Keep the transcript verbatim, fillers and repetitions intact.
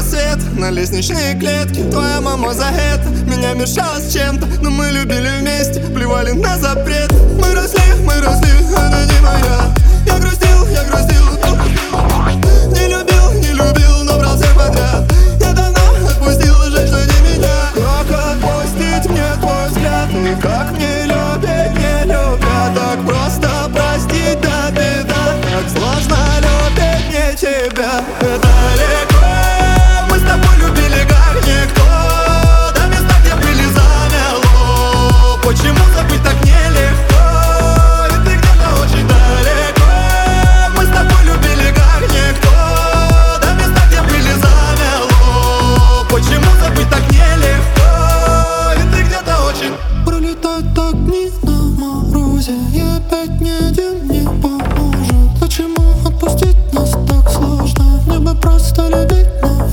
рассвет на лестничные клетки. Твоя мама за это меня мешала с чем-то, но мы любили вместе, плевали на запрет. Мы росли, мы росли, она не моя. Я грустил, я грустил, не любил, не любил, но брал всех подряд. Я давно отпустил, жаль, что не меня. Как отпустить мне твой взгляд? И как мне любить, не любя? Так просто простить, да беда. Так сложно любить не тебя. Это легко, мы с тобой любили как никто. До места, где были замело. Почему забыть так нелегко? И ты где-то очень далеко. Мы с тобой любили как никто. До места, где были замело. Почему забыть так нелегко? И ты где-то очень. Пролетать так дни на морозе, и опять ни один не поможет. Почему отпустить нас так сложно? Мне бы просто любить, но